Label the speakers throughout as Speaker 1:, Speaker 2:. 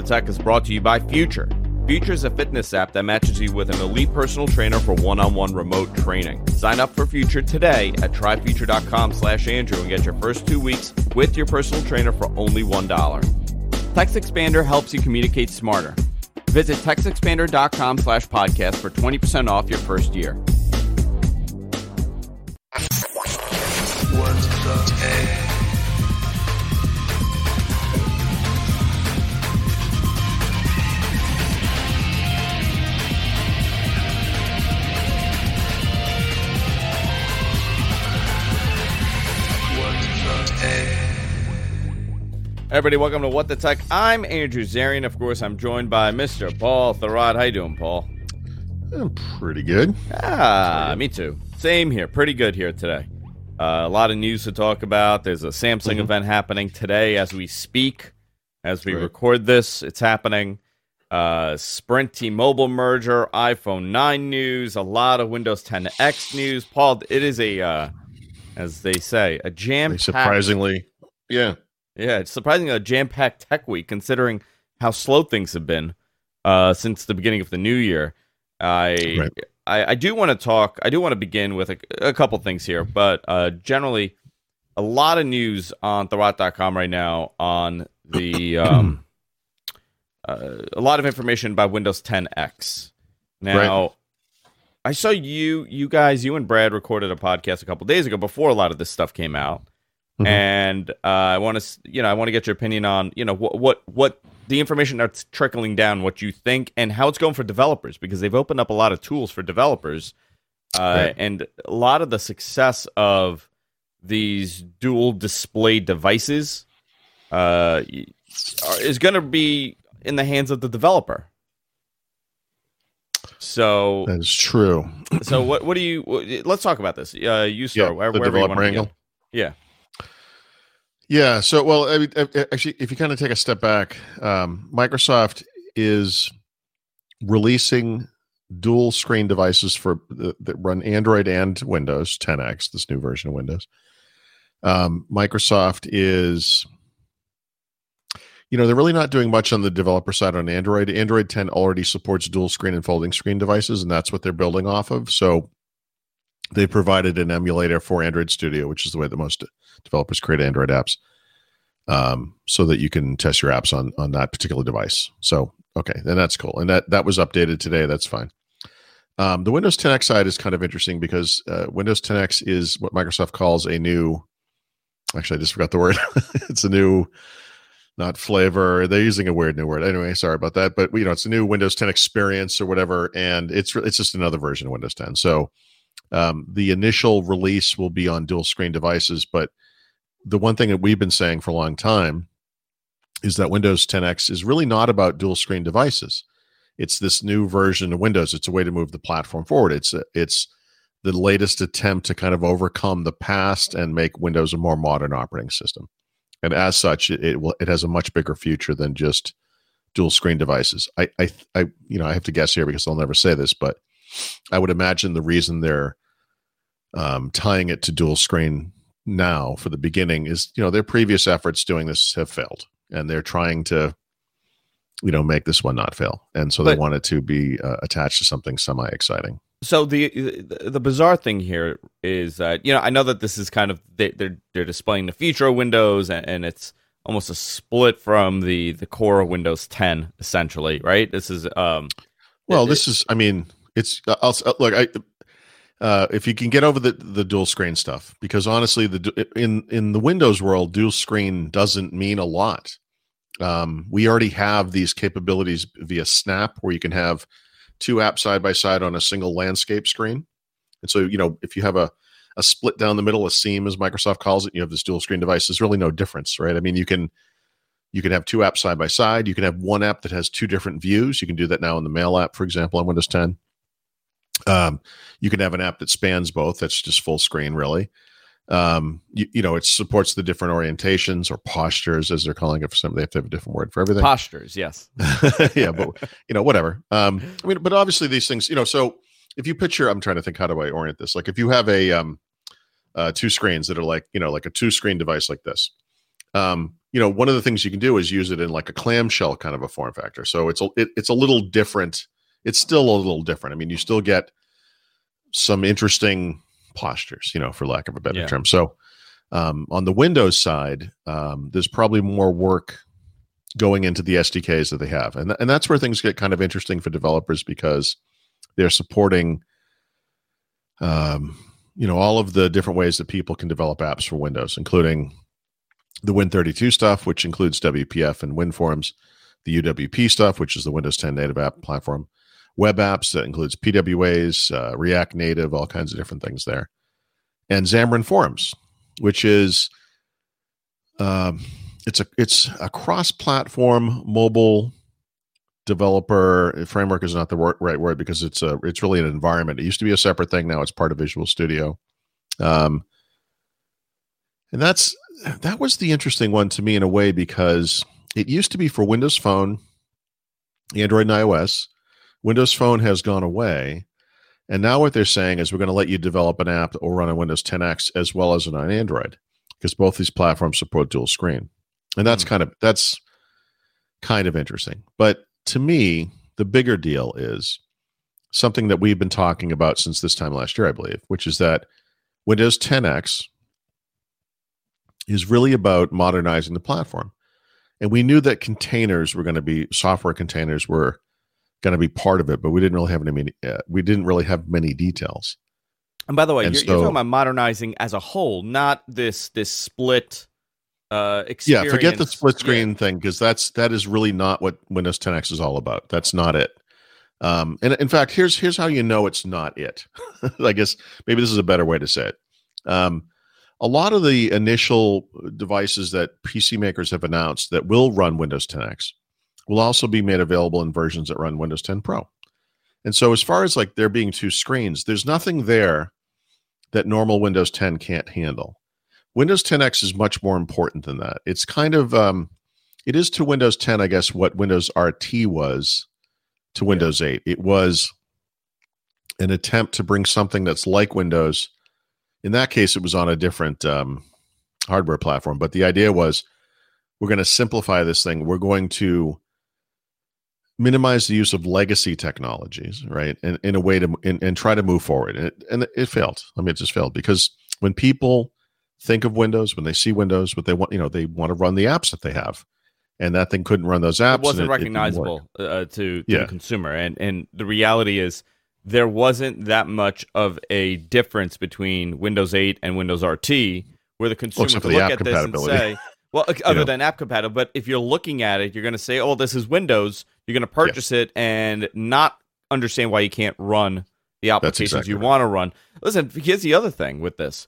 Speaker 1: Tech is brought to you by Future. Future is a fitness app that matches you with an elite personal trainer for one-on-one remote training. Sign up for Future today at tryfuture.com/Andrew and get your first 2 weeks with your personal trainer for only $1. TextExpander helps you communicate smarter. Visit TextExpander.com/podcast for 20% off your first year.
Speaker 2: What the heck?
Speaker 1: Everybody, welcome to What the Tech. I'm Andrew Zarian. Of course, I'm joined by Mr. Paul Thurrott. How you doing, Paul?
Speaker 3: I'm pretty good.
Speaker 1: Me too. Same here. Pretty good here today. A lot of news to talk about. There's a Samsung event happening today as we speak. As we record this, it's happening. Sprint T-Mobile merger, iPhone 9 news, a lot of Windows 10 X news. Paul, it is a, as they say, a jam-packed...
Speaker 3: Surprisingly, yeah.
Speaker 1: Yeah, it's surprisingly a jam-packed tech week, considering how slow things have been since the beginning of the new year. I do want to talk. I do want to begin with a couple things here, but generally, a lot of news on Thurrott.com right now on the a lot of information about Windows 10 X. Now, I saw you and Brad recorded a podcast a couple days ago before a lot of this stuff came out. And I want to get your opinion on what the information that's trickling down, what you think, and how it's going for developers, because they've opened up a lot of tools for developers, and a lot of the success of these dual display devices is going to be in the hands of the developer. So
Speaker 3: that is true.
Speaker 1: So what do you? Let's talk about this. You start wherever you want to begin. Yeah.
Speaker 3: Yeah. So, well, I mean, actually, if you kind of take a step back, Microsoft is releasing dual screen devices that run Android and Windows 10X, this new version of Windows. Microsoft is, they're really not doing much on the developer side on Android. Android 10 already supports dual screen and folding screen devices, and that's what they're building off of. So they provided an emulator for Android Studio, which is the way that most developers create Android apps, so that you can test your apps on that particular device. So, okay, then that's cool. And that was updated today. That's fine. The Windows 10X side is kind of interesting because Windows 10X is what Microsoft calls a new, actually, I just forgot the word. It's a new, not flavor. They're using a weird new word. Anyway, sorry about that. But, it's a new Windows 10 experience or whatever, and it's just another version of Windows 10. So, the initial release will be on dual screen devices, but the one thing that we've been saying for a long time is that Windows 10X is really not about dual screen devices. It's this new version of Windows. It's a way to move the platform forward. It's the latest attempt to kind of overcome the past and make Windows a more modern operating system. And as such, it has a much bigger future than just dual screen devices. I have to guess here because I'll never say this, but I would imagine the reason they're tying it to dual screen now for the beginning is, their previous efforts doing this have failed, and they're trying to, make this one not fail. And so they want it to be attached to something semi-exciting.
Speaker 1: So the bizarre thing here is that, I know that this is kind of, they're displaying the future of Windows, and it's almost a split from the core of Windows 10, essentially, right? This is, it's look. If you can get over the dual screen stuff, because honestly, in the Windows world, dual screen doesn't mean a lot. We already have these capabilities via Snap, where you can have two apps side by side on a single landscape screen. And so, if you have a split down the middle, a seam, as Microsoft calls it, you have this dual screen device. There's really no difference, right? I mean, you can have two apps side by side. You can have one app that has two different views. You can do that now in the Mail app, for example, on Windows 10. You can have an app that spans both. That's just full screen, really. It supports the different orientations or postures, as they're calling it. For some, they have to have a different word for everything. Postures, yes.
Speaker 3: Yeah, but whatever. But obviously these things, so if you picture, I'm trying to think, how do I orient this? Like if you have a two screens that are like a two screen device like this, One of the things you can do is use it in like a clamshell kind of a form factor. So it's a little different. It's still a little different. I mean, you still get some interesting postures, for lack of a better term. So on the Windows side, there's probably more work going into the SDKs that they have. And that's where things get kind of interesting for developers, because they're supporting, all of the different ways that people can develop apps for Windows, including the Win32 stuff, which includes WPF and WinForms, the UWP stuff, which is the Windows 10 native app platform, web apps that includes PWAs, React Native, all kinds of different things there, and Xamarin Forms, which is it's a cross-platform mobile developer framework. Is not the right word, because it's really an environment. It used to be a separate thing. Now it's part of Visual Studio, and that was the interesting one to me in a way, because it used to be for Windows Phone, Android, and iOS. Windows Phone has gone away, and now what they're saying is we're going to let you develop an app that will run on Windows 10X as well as on Android, because both these platforms support dual screen, and that's kind of interesting. But to me, the bigger deal is something that we've been talking about since this time last year, I believe, which is that Windows 10X is really about modernizing the platform. And we knew that software containers were going to be part of it, but we didn't really have many details.
Speaker 1: And by the way, you're talking about modernizing as a whole, not this split experience.
Speaker 3: Yeah, forget the split screen thing, because that is really not what Windows 10X is all about. That's not it. And in fact, here's how you know it's not it. I guess maybe this is a better way to say it. A lot of the initial devices that PC makers have announced that will run Windows 10X will also be made available in versions that run Windows 10 Pro. And so as far as like there being two screens, there's nothing there that normal Windows 10 can't handle. Windows 10X is much more important than that. It's kind of, it is to Windows 10, I guess, what Windows RT was to Windows 8. It was an attempt to bring something that's like Windows. In that case, it was on a different hardware platform. But the idea was, we're going to simplify this thing. We're going to minimize the use of legacy technologies, right? And in a way and try to move forward. And it failed. I mean, it just failed, because when people think of Windows, when they see Windows, what they want, they want to run the apps that they have. And that thing couldn't run those apps.
Speaker 1: It wasn't recognizable to the consumer. And the reality is, there wasn't that much of a difference between Windows 8 and Windows RT, where the consumer could look at this and say, well, other than app compatible, but if you're looking at it, you're going to say, oh, this is Windows. You're going to purchase it and not understand why you can't run the applications you want to run. Listen, here's the other thing with this.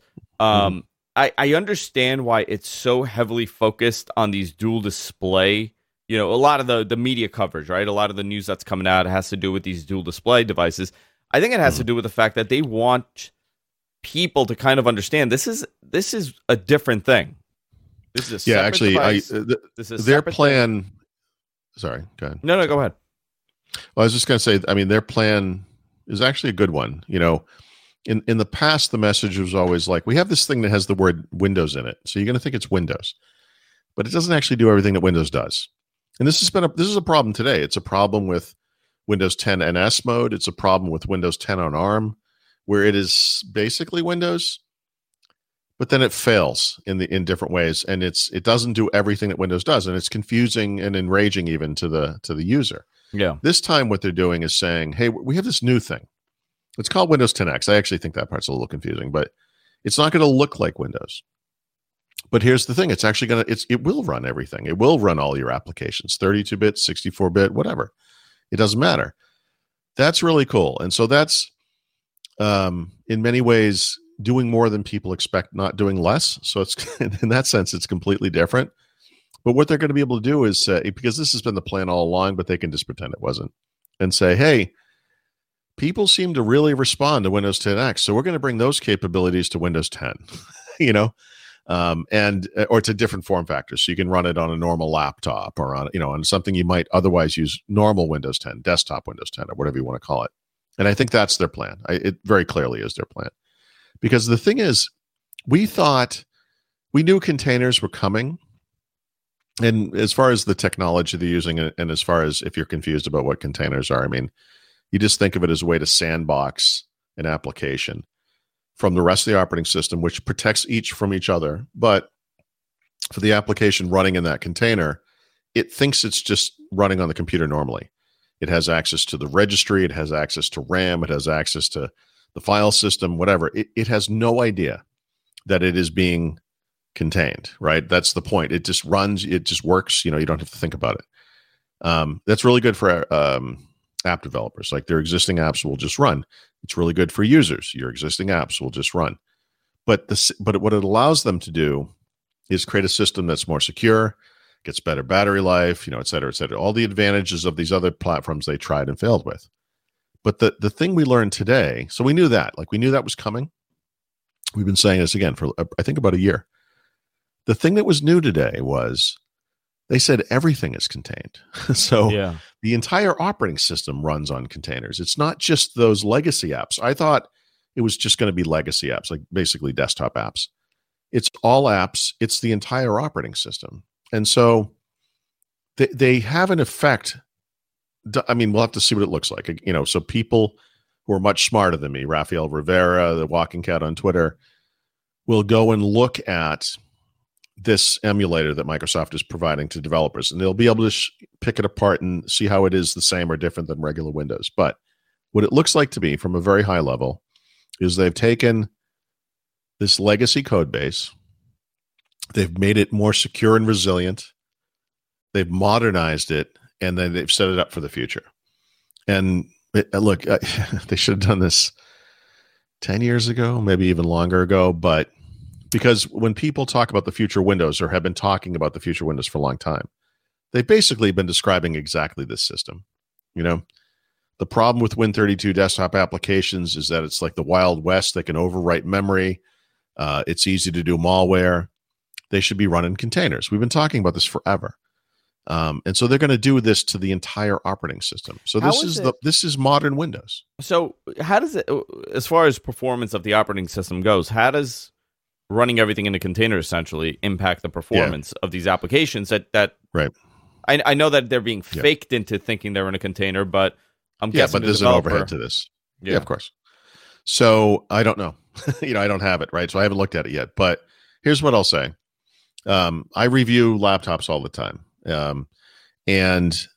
Speaker 1: I understand why it's so heavily focused on these dual display. A lot of the media coverage, right? A lot of the news that's coming out has to do with these dual display devices. I think it has to do with the fact that they want people to kind of understand this is a different thing. This is a separate device.
Speaker 3: Their plan. Thing. Sorry, go ahead.
Speaker 1: No, go ahead.
Speaker 3: Well, I was just going to say, I mean, their plan is actually a good one. In the past, the message was always like, we have this thing that has the word Windows in it, so you're going to think it's Windows, but it doesn't actually do everything that Windows does. And this is a problem today. It's a problem with Windows 10 NS mode. It's a problem with Windows 10 on ARM, where it is basically Windows, but then it fails in different ways, and it doesn't do everything that Windows does, and it's confusing and enraging even to the user.
Speaker 1: Yeah.
Speaker 3: This time, what they're doing is saying, "Hey, we have this new thing. It's called Windows 10X." I actually think that part's a little confusing, but it's not going to look like Windows. But here's the thing: it's actually it will run everything. It will run all your applications, 32-bit, 64-bit, whatever. It doesn't matter. That's really cool, and so that's in many ways doing more than people expect, not doing less. So it's in that sense, it's completely different. But what they're going to be able to do is because this has been the plan all along, but they can just pretend it wasn't, and say, "Hey, people seem to really respond to Windows 10X, so we're going to bring those capabilities to Windows 10." Or to different form factors, so you can run it on a normal laptop or on something you might otherwise use normal Windows 10, desktop Windows 10, or whatever you want to call it. And I think that's their plan. It very clearly is their plan, because the thing is, we knew containers were coming, And as far as the technology they're using, and as far as if you're confused about what containers are, I mean, you just think of it as a way to sandbox an application from the rest of the operating system, which protects each from each other. But for the application running in that container, it thinks it's just running on the computer normally. It has access to the registry. It has access to RAM. It has access to the file system, whatever. It has no idea that it is being contained, right? That's the point. It just runs. It just works. You don't have to think about it. That's really good for app developers. Like their existing apps will just run. It's really good for users. Your existing apps will just run. But what it allows them to do is create a system that's more secure, gets better battery life, et cetera, et cetera. All the advantages of these other platforms they tried and failed with. But the thing we learned today, so we knew that was coming. We've been saying this again for, I think, about a year. The thing that was new today was they said everything is contained. So the entire operating system runs on containers. It's not just those legacy apps. I thought it was just going to be legacy apps, like basically desktop apps. It's all apps. It's the entire operating system. And so they have an effect. I mean, we'll have to see what it looks like. So people who are much smarter than me, Rafael Rivera, the Walking Cat on Twitter, will go and look at this emulator that Microsoft is providing to developers, and they'll be able to pick it apart and see how it is the same or different than regular Windows. But what it looks like to me from a very high level is they've taken this legacy code base, they've made it more secure and resilient, they've modernized it, and then they've set it up for the future. And look, they should have done this 10 years ago, maybe even longer ago, but because when people talk about the future Windows or have been talking about the future Windows for a long time, they've basically been describing exactly this system. The problem with Win32 desktop applications is that it's like the Wild West. They can overwrite memory. It's easy to do malware. They should be run in containers. We've been talking about this forever. And so they're going to do this to the entire operating system. So this is modern Windows.
Speaker 1: So how does it, as far as performance of the operating system goes, how does running everything in a container essentially impact the performance of these applications that
Speaker 3: right?
Speaker 1: I know that they're being faked into thinking they're in a container, but I'm guessing
Speaker 3: but there's an overhead to this. Yeah, of course. So I don't know. I don't have it, right? So I haven't looked at it yet. But here's what I'll say. I review laptops all the time. And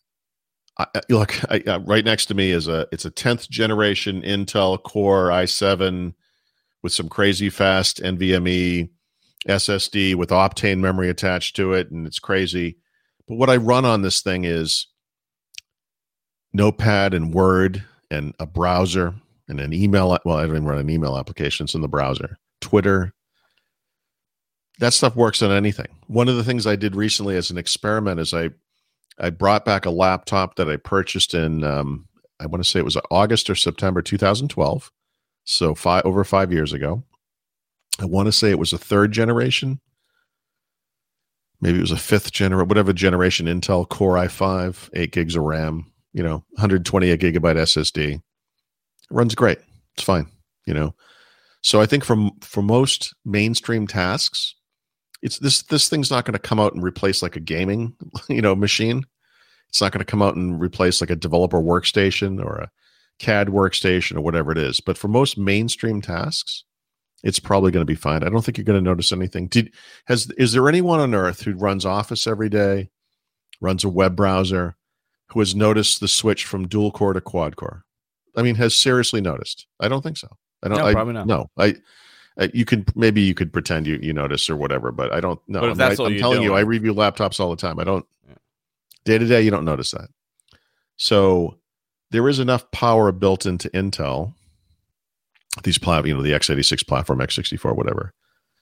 Speaker 3: right next to me it's a 10th generation Intel Core i7 with some crazy fast NVMe SSD with Optane memory attached to it, and it's crazy. But what I run on this thing is Notepad and Word and a browser and an email. Well, I don't even run an email application. It's in the browser. Twitter. That stuff works on anything. One of the things I did recently as an experiment is I brought back a laptop that I purchased in, I want to say it was August or September 2012. So over 5 years ago. I want to say it was a third generation. Maybe it was a fifth generation, whatever generation, Intel Core i5, 8 gigs of RAM, 128 gigabyte SSD. It runs great. It's fine, So I think for most mainstream tasks, it's this thing's not going to come out and replace like a gaming, machine. It's not going to come out and replace like a developer workstation or a CAD workstation or whatever it is. But for most mainstream tasks, it's probably going to be fine. I don't think you're going to notice anything. Is there anyone on earth who runs Office every day, runs a web browser, who has noticed the switch from dual core to quad core? I mean, has seriously noticed? I don't think so.
Speaker 1: Probably not.
Speaker 3: No, you could pretend you notice or whatever, but I don't know.
Speaker 1: But I'm telling you,
Speaker 3: I review laptops all the time. I don't day to day. You don't notice that. So there is enough power built into Intel, these the x86 platform, x64, whatever,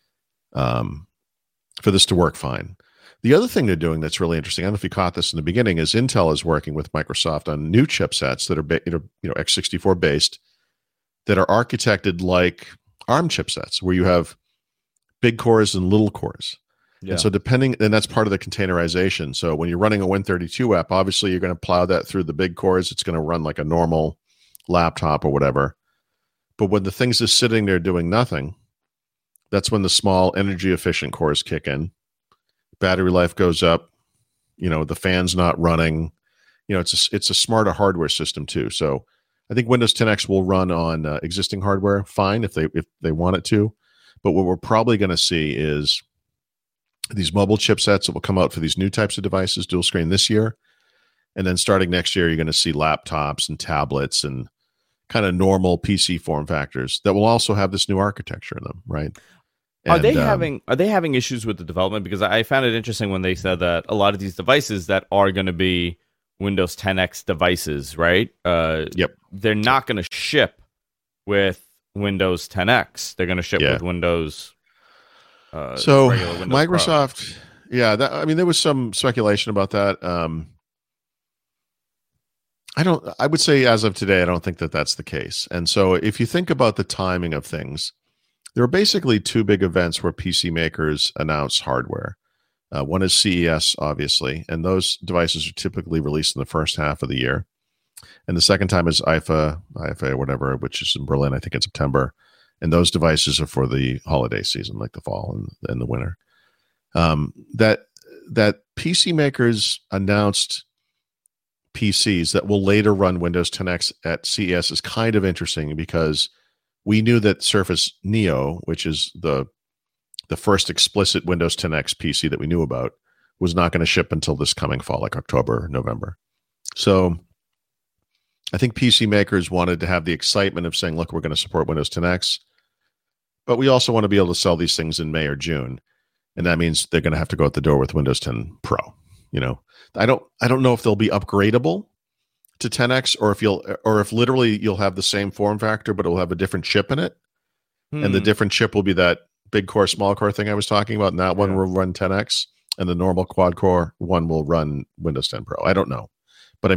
Speaker 3: for this to work fine. The other thing they're doing that's really interesting, I don't know if you caught this in the beginning, is Intel is working with Microsoft on new chipsets that are x64 based, that are architected like ARM chipsets, where you have big cores and little cores. Yeah. And so and that's part of the containerization. So when you're running a Win32 app, obviously you're going to plow that through the big cores. It's going to run like a normal laptop or whatever. But when the thing's just sitting there doing nothing, that's when the small energy efficient cores kick in. Battery life goes up, the fan's not running. It's a smarter hardware system too. So I think Windows 10X will run on existing hardware fine if they want it to. But what we're probably going to see is these mobile chipsets that will come out for these new types of devices, dual screen this year. And then starting next year, you're going to see laptops and tablets and kind of normal PC form factors that will also have this new architecture in them, right?
Speaker 1: Are they having issues with the development? Because I found it interesting when they said that a lot of these devices that are going to be Windows 10X devices, right?
Speaker 3: Yep.
Speaker 1: They're not going to ship with Windows 10X. They're going to ship with Windows.
Speaker 3: So
Speaker 1: regular Windows
Speaker 3: Microsoft, Pro. There was some speculation about that. I would say as of today, I don't think that that's the case. And so if you think about the timing of things, there are basically two big events where PC makers announce hardware. One is CES, obviously, and those devices are typically released in the first half of the year. And the second time is IFA, whatever, which is in Berlin, I think in September. And those devices are for the holiday season, like the fall and the winter. That PC makers announced PCs that will later run Windows 10X at CES is kind of interesting because we knew that Surface Neo, which is the first explicit Windows 10X PC that we knew about, was not going to ship until this coming fall, like October, November. So I think PC makers wanted to have the excitement of saying, look, we're going to support Windows 10X, but we also want to be able to sell these things in May or June. And that means they're going to have to go out the door with Windows 10 Pro. I don't know if they'll be upgradable to 10X or if literally you'll have the same form factor, but it'll have a different chip in it. And the different chip will be that big core, small core thing I was talking about. And that one will run 10X and the normal quad core one will run Windows 10 Pro. I don't know. But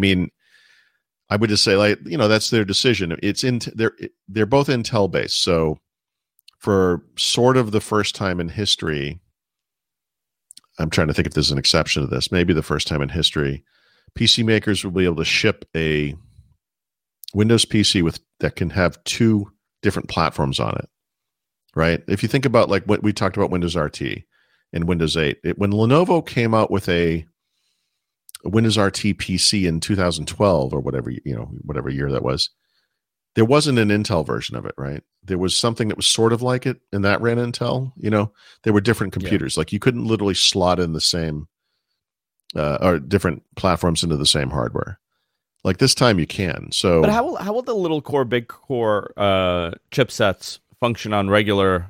Speaker 3: I would just say that's their decision. They're both Intel based. So for sort of the first time in history, I'm trying to think if there's an exception to this. Maybe the first time in history, PC makers will be able to ship a Windows PC that can have two different platforms on it, right? If you think about like what we talked about Windows RT and Windows 8, when Lenovo came out with a Windows RT PC in 2012 or whatever year that was, there wasn't an Intel version of it, right? There was something that was sort of like it, and that ran Intel. There were different computers. Like you couldn't literally slot in the same or different platforms into the same hardware. Like this time you can. So,
Speaker 1: but how will the little core, big core chipsets function on regular?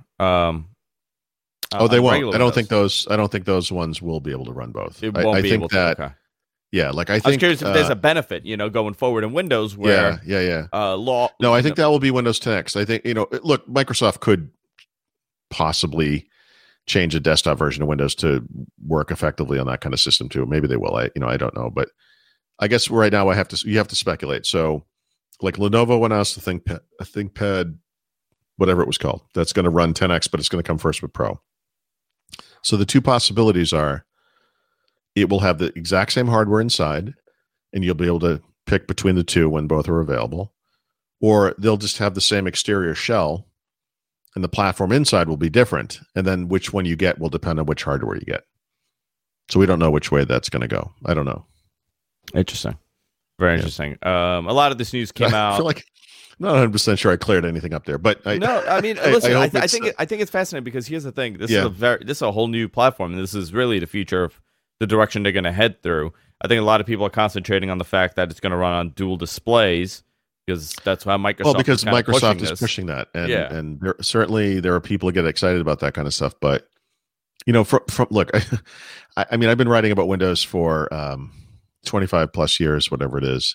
Speaker 3: They won't. I don't think those ones will be able to run both.
Speaker 1: It won't be able to. Okay.
Speaker 3: Yeah, I think
Speaker 1: I was curious if there's a benefit, going forward in Windows where
Speaker 3: I think that will be Windows 10X. I think look, Microsoft could possibly change a desktop version of Windows to work effectively on that kind of system too. Maybe they will. I don't know, but I guess right now you have to speculate. So, like Lenovo announced the ThinkPad, whatever it was called, that's going to run 10X, but it's going to come first with Pro. So the two possibilities are, it will have the exact same hardware inside, and you'll be able to pick between the two when both are available. Or they'll just have the same exterior shell, and the platform inside will be different. And then which one you get will depend on which hardware you get. So we don't know which way that's going to go. I don't know.
Speaker 1: Interesting. Very interesting. A lot of this news came out.
Speaker 3: I feel like I'm not 100% sure I cleared anything up there, but
Speaker 1: listen, I think it's fascinating because here's the thing. This is a whole new platform, and this is really the future of the direction they're going to head through. I think a lot of people are concentrating on the fact that it's going to run on dual displays because that's how Microsoft
Speaker 3: is pushing that, and there are people who get excited about that kind of stuff. But look, I've been writing about Windows for 25 plus years, whatever it is.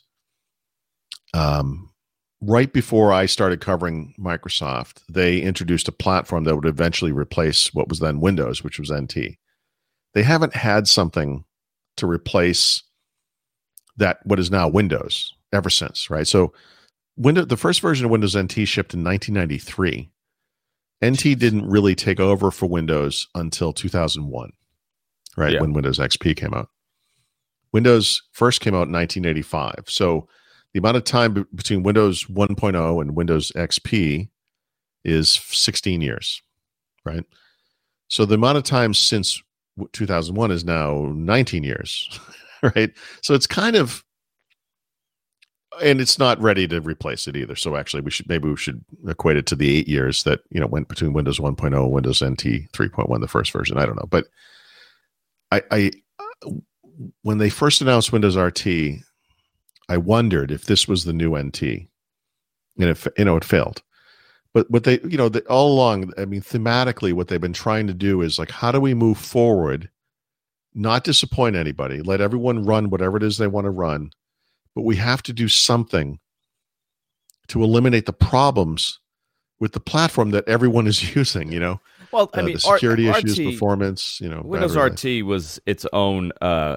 Speaker 3: Right before I started covering Microsoft, they introduced a platform that would eventually replace what was then Windows, which was NT. They haven't had something to replace what is now Windows ever since, right? So the first version of Windows NT shipped in 1993. NT didn't really take over for Windows until 2001, right? Yeah. When Windows XP came out. Windows first came out in 1985. So the amount of time between Windows 1.0 and Windows XP is 16 years, right? So the amount of time since 2001 is now 19 years, right? So it's kind of, and it's not ready to replace it either. So actually, we should equate it to the 8 years that went between Windows 1.0 and Windows NT 3.1, the first version. I don't know, but I when they first announced Windows RT, I wondered if this was the new NT, and it failed. But what they, all along, I mean, thematically, what they've been trying to do is like, how do we move forward, not disappoint anybody, let everyone run whatever it is they want to run, but we have to do something to eliminate the problems with the platform that everyone is using.
Speaker 1: Well, I mean,
Speaker 3: the security issues,
Speaker 1: RT,
Speaker 3: performance.
Speaker 1: Windows RT was its own.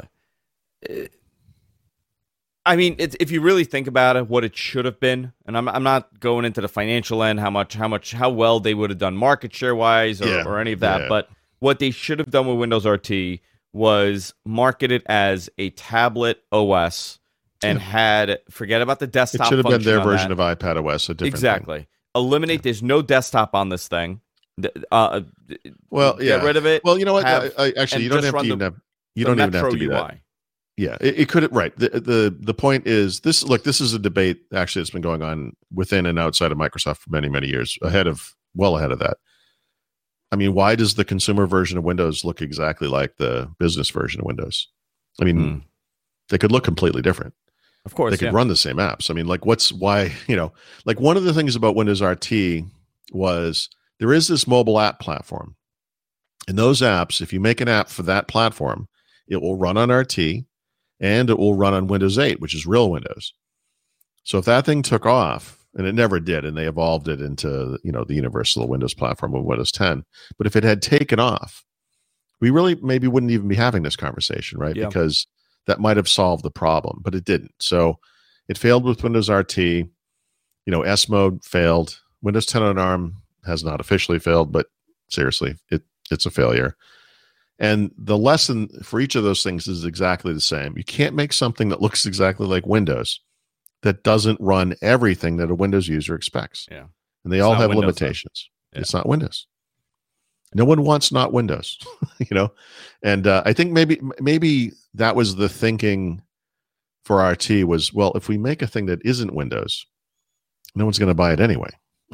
Speaker 1: I mean, if you really think about it, what it should have been, and I'm not going into the financial end, how well they would have done market share wise or any of that, but what they should have done with Windows RT was market it as a tablet OS and forget about the desktop.
Speaker 3: It should have been their version of iPad OS. A different
Speaker 1: exactly. Thing. Eliminate. There's no desktop on this thing. Get rid of it.
Speaker 3: Well, you know what? Actually, you don't have to even have. You don't even have to do that. Yeah, it could. Right. The point is this. Look, this is a debate actually that's been going on within and outside of Microsoft for many, many years. Well ahead of that. I mean, why does the consumer version of Windows look exactly like the business version of Windows? I mean, they could look completely different.
Speaker 1: Of course,
Speaker 3: they could run the same apps. I mean, like, like one of the things about Windows RT was there is this mobile app platform, and those apps, if you make an app for that platform, it will run on RT. And it will run on Windows 8, which is real Windows. So if that thing took off, and it never did, and they evolved it into the universal Windows platform with Windows 10. But if it had taken off, we really maybe wouldn't even be having this conversation, right? Yeah. Because that might have solved the problem, but it didn't. So it failed with Windows RT. S Mode failed. Windows 10 on ARM has not officially failed, but seriously, it's a failure. And the lesson for each of those things is exactly the same. You can't make something that looks exactly like Windows that doesn't run everything that a Windows user expects.
Speaker 1: Yeah.
Speaker 3: And they all have limitations. Yeah. It's not Windows. No one wants not Windows, And I think maybe that was the thinking for RT was, well, if we make a thing that isn't Windows, no one's going to buy it anyway.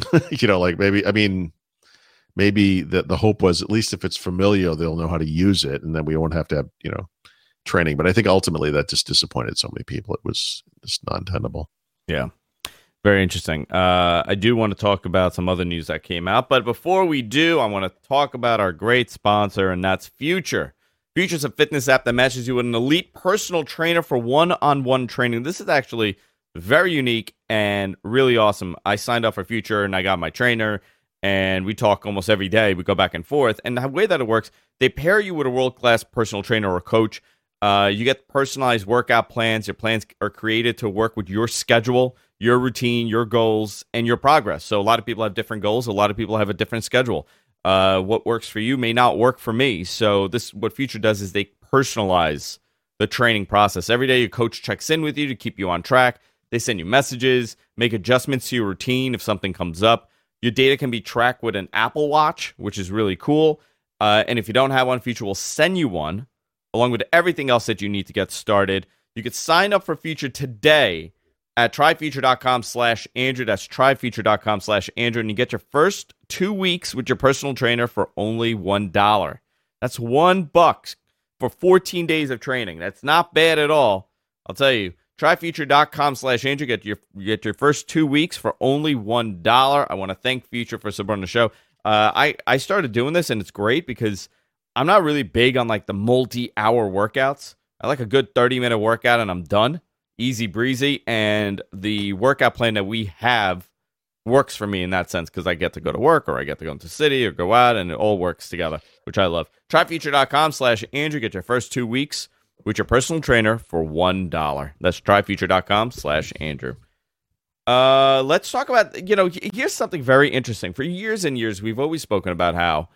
Speaker 3: Maybe the hope was at least if it's familiar, they'll know how to use it, and then we won't have to have training. But I think ultimately that just disappointed so many people. It was just non-tenable.
Speaker 1: Yeah, very interesting. I do want to talk about some other news that came out, but before we do, I want to talk about our great sponsor, and that's Future. Future is a fitness app that matches you with an elite personal trainer for one-on-one training. This is actually very unique and really awesome. I signed up for Future, and I got my trainer. And we talk almost every day. We go back and forth. And the way that it works, they pair you with a world-class personal trainer or coach. You get personalized workout plans. Your plans are created to work with your schedule, your routine, your goals, and your progress. So a lot of people have different goals. A lot of people have a different schedule. What works for you may not work for me. So what Future does is they personalize the training process. Every day, your coach checks in with you to keep you on track. They send you messages, make adjustments to your routine if something comes up. Your data can be tracked with an Apple Watch, which is really cool. And if you don't have one, Future will send you one, along with everything else that you need to get started. You could sign up for Future today at tryfuture.com/Andrew. That's tryfuture.com/Andrew. And you get your first 2 weeks with your personal trainer for only $1. That's $1 for 14 days of training. That's not bad at all. I'll tell you. Tryfuture.com/Andrew. Get your first 2 weeks for only $1. I want to thank Future for supporting the show. I started doing this, and it's great because I'm not really big on like the multi-hour workouts. I like a good 30-minute workout, and I'm done. Easy breezy. And the workout plan that we have works for me in that sense because I get to go to work or I get to go into the city or go out, and it all works together, which I love. Tryfuture.com/Andrew. Get your first 2 weeks with your personal trainer for $1. That's tryfuture.com/Andrew. Let's talk about, here's something very interesting. For years and years, we've always spoken about how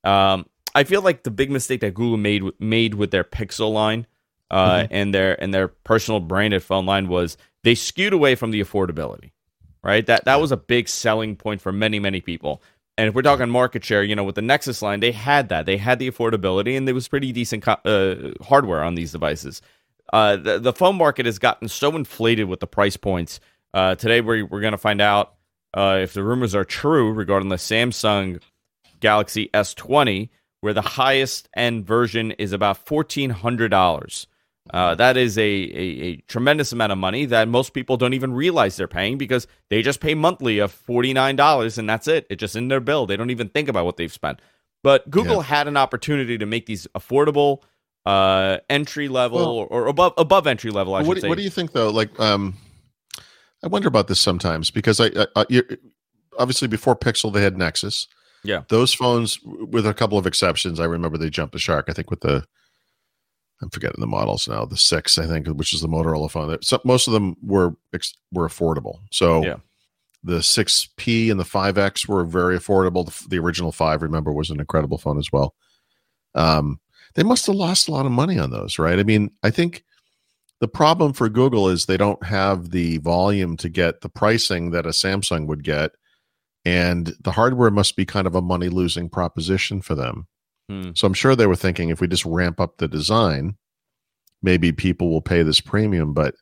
Speaker 1: I feel like the big mistake that Google made with their Pixel line and their personal branded phone line was they skewed away from the affordability, right? That was a big selling point for many, many people. And if we're talking market share, with the Nexus line, they had that. They had the affordability, and there was pretty decent hardware on these devices. The phone market has gotten so inflated with the price points. Today, we're going to find out if the rumors are true regarding the Samsung Galaxy S20, where the highest end version is about $1,400. That is a tremendous amount of money that most people don't even realize they're paying because they just pay monthly of $49 and that's it. It's just in their bill. They don't even think about what they've spent. But Google had an opportunity to make these affordable, entry level or above entry level. I should say.
Speaker 3: What do you think though? Like, I wonder about this sometimes because obviously before Pixel they had Nexus.
Speaker 1: Yeah,
Speaker 3: those phones, with a couple of exceptions, I remember they jumped the shark. I think with I'm forgetting the models now. The 6, I think, which is the Motorola phone. So most of them were affordable. So the 6P and the 5X were very affordable. The original 5, remember, was an incredible phone as well. They must have lost a lot of money on those, right? I mean, I think the problem for Google is they don't have the volume to get the pricing that a Samsung would get. And the hardware must be kind of a money-losing proposition for them. So I'm sure they were thinking if we just ramp up the design, maybe people will pay this premium. But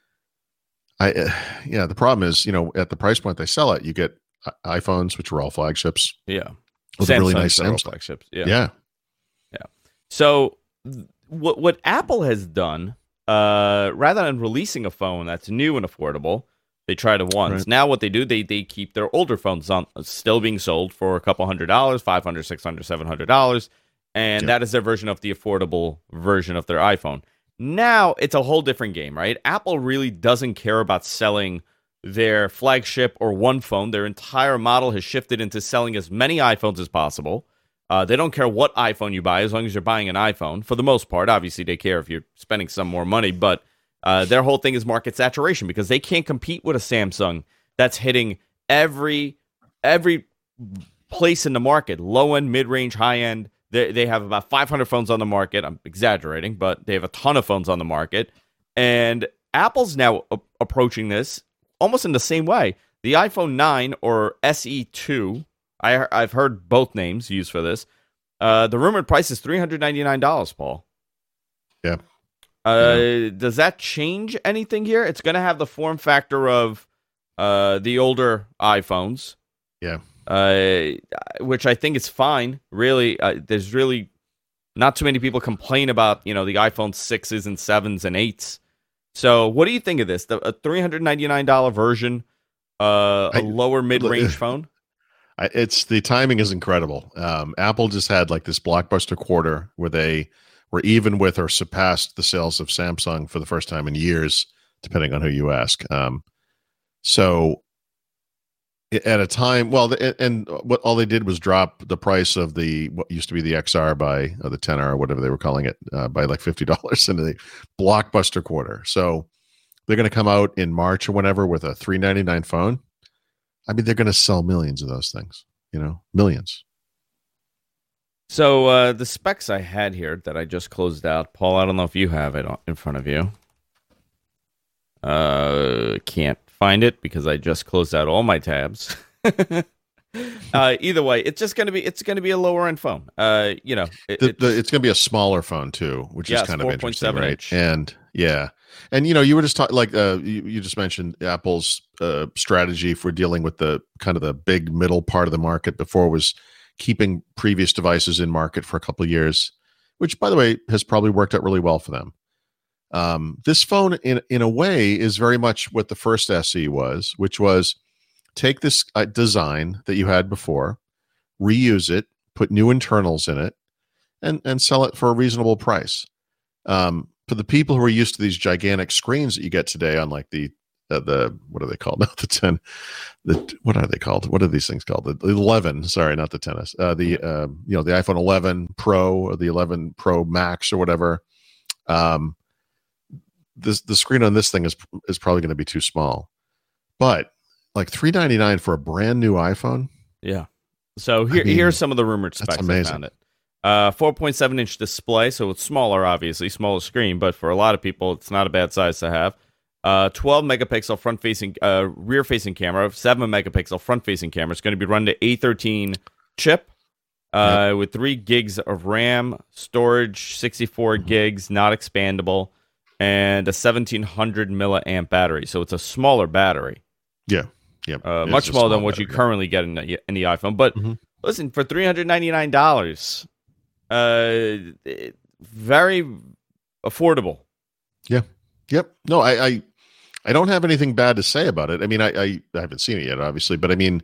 Speaker 3: the problem is, at the price point they sell it, you get iPhones, which are all flagships.
Speaker 1: Yeah.
Speaker 3: With a really nice Samsung
Speaker 1: flagships.
Speaker 3: Yeah.
Speaker 1: So what Apple has done, rather than releasing a phone that's new and affordable, they tried it once. Right. Now what they do, they keep their older phones on still being sold for a couple $100, $500, $600, $700, and that is their version of the affordable version of their iPhone. Now it's a whole different game, right? Apple really doesn't care about selling their flagship or one phone. Their entire model has shifted into selling as many iPhones as possible. They don't care what iPhone you buy as long as you're buying an iPhone. For the most part, obviously they care if you're spending some more money, but their whole thing is market saturation because they can't compete with a Samsung that's hitting every place in the market, low end, mid range, high end. They have about 500 phones on the market. I'm exaggerating, but they have a ton of phones on the market. And Apple's now approaching this almost in the same way. The iPhone 9 or SE2, I've heard both names used for this. The rumored price is $399, Paul.
Speaker 3: Yeah.
Speaker 1: Does that change anything here? It's going to have the form factor of the older iPhones.
Speaker 3: Yeah.
Speaker 1: Which I think is fine. Really, there's really not too many people complain about, the iPhone 6s and 7s and 8s. So what do you think of this? A $399 version, a lower mid-range phone?
Speaker 3: It's the timing is incredible. Apple just had like this blockbuster quarter where they were even with or surpassed the sales of Samsung for the first time in years, depending on who you ask. So at a time, and what all they did was drop the price of what used to be the XR or the 10R or whatever they were calling it by like $50 in the blockbuster quarter. So they're going to come out in March or whenever with a $399 phone. I mean, they're going to sell millions of those things, millions.
Speaker 1: So the specs I had here that I just closed out, Paul, I don't know if you have it in front of you. Can't find it because I just closed out all my tabs. Either way, it's going to be a lower end phone. It's
Speaker 3: going to be a smaller phone too, which is kind of interesting, right?
Speaker 1: Inch.
Speaker 3: And you were just talking like you just mentioned Apple's strategy for dealing with the kind of the big middle part of the market. Before was keeping previous devices in market for a couple of years, which by the way has probably worked out really well for them. This phone in a way is very much what the first SE was, which was take this design that you had before, reuse it, put new internals in it, and sell it for a reasonable price. For the people who are used to these gigantic screens that you get today on like the what are they called? Not the 10. What are they called? What are these things called? The 11. Sorry, not the tennis. The iPhone 11 Pro or the 11 Pro Max or whatever. The screen on this thing is probably going to be too small, but like $399 for a brand new iPhone.
Speaker 1: Yeah. So here's some of the rumored specs.
Speaker 3: That's amazing.
Speaker 1: I found it. 4.7 inch display, so it's smaller, obviously smaller screen, but for a lot of people, it's not a bad size to have. 12 megapixel front-facing, rear-facing camera, 7 megapixel front-facing camera. It's going to be run to A13 chip with 3 gigs of RAM, storage 64 gigs, not expandable, and a 1700 milliamp battery. So it's a smaller battery.
Speaker 3: Yeah.
Speaker 1: Much smaller than what you currently get in the iPhone. But listen, for $399, very affordable.
Speaker 3: Yeah. Yep. No, I don't have anything bad to say about it. I mean, I haven't seen it yet, obviously, but I mean,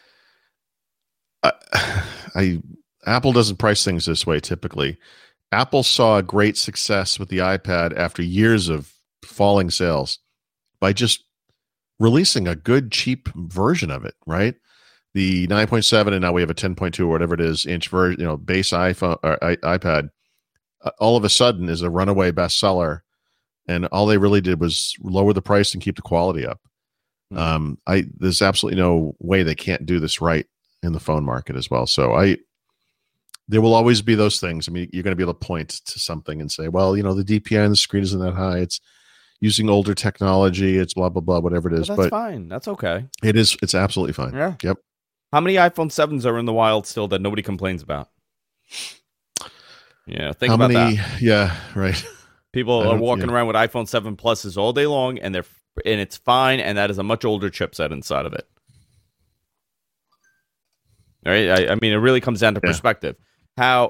Speaker 3: Apple doesn't price things this way typically. Apple saw great success with the iPad after years of falling sales by just releasing a good, cheap version of it, right? The 9.7, and now we have a 10.2 or whatever it is inch version, base iPhone or iPad. All of a sudden is a runaway bestseller, and all they really did was lower the price and keep the quality up. There's absolutely no way they can't do this right in the phone market as well. So there will always be those things. I mean, you're going to be able to point to something and say, well, the DPI on the screen isn't that high. It's using older technology. It's blah, blah, blah, whatever it is.
Speaker 1: But that's fine. That's okay.
Speaker 3: It is. It's absolutely fine.
Speaker 1: Yeah.
Speaker 3: Yep.
Speaker 1: How many iPhone 7s are in the wild still that nobody complains about? Yeah. Think about that.
Speaker 3: Yeah. Right.
Speaker 1: People are walking around with iPhone 7 Pluses all day long, and it's fine, and that is a much older chipset inside of it. All right? I mean, it really comes down to perspective. How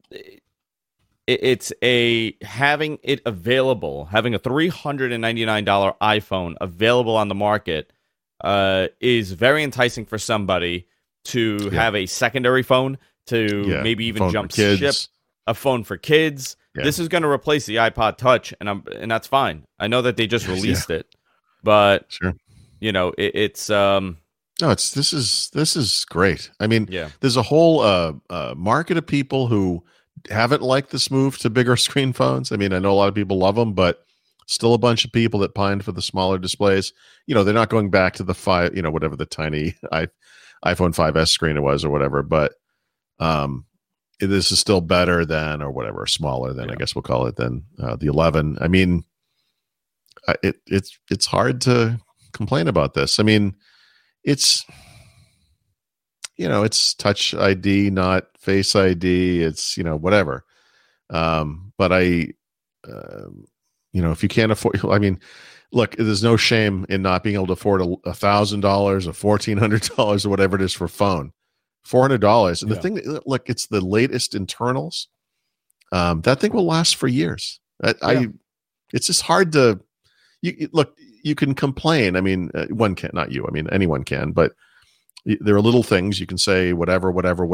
Speaker 1: it's having it available, having a $399 iPhone available on the market is very enticing for somebody to have a secondary phone, to maybe even jump ship, a phone for kids. Yeah. This is going to replace the iPod Touch, and that's fine. I know that they just released it, but it's
Speaker 3: no, this is great. I mean, there's a whole market of people who haven't liked this move to bigger screen phones. I mean, I know a lot of people love them, but still a bunch of people that pined for the smaller displays. They're not going back to the 5, whatever the tiny iPhone 5S screen it was or whatever. But this is still better than, or whatever, smaller than, I guess we'll call it, than the 11. I mean, it's hard to complain about this. I mean, it's Touch ID, not Face ID. It's whatever. But if you can't afford, I mean, look, there's no shame in not being able to afford $1,000 or $1,400 or whatever it is for a phone. $400. And the thing, look, it's the latest internals. That thing will last for years. It's just hard to. You can complain. I mean, one can, not you. I mean, anyone can. But there are little things you can say, whatever.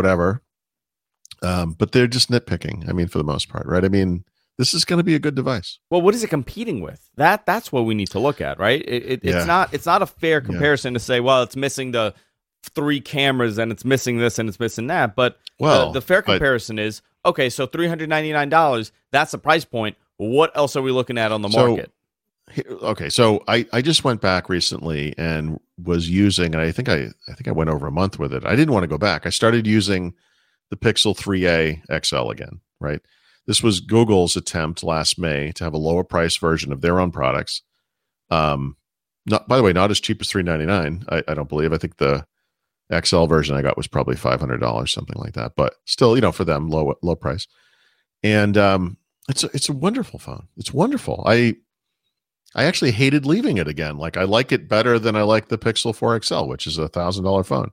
Speaker 3: But they're just nitpicking. I mean, for the most part, right? I mean, this is going to be a good device.
Speaker 1: Well, what is it competing with? That's what we need to look at, right? It's not a fair comparison to say, well, it's missing the 3 cameras and it's missing this and it's missing that. But the fair comparison is, okay, so $399, that's the price point. What else are we looking at on the market?
Speaker 3: Okay, so I just went back recently and was using, and I think I went over a month with it. I didn't want to go back. I started using the Pixel 3a XL again, right? This was Google's attempt last May to have a lower price version of their own products. Not, by the way, not as cheap as $399. I don't believe. I think the XL version I got was probably $500, something like that. But still, for them, low price. And it's a wonderful phone. It's wonderful. I actually hated leaving it again. Like, I like it better than I like the Pixel 4 XL, which is a $1,000 phone.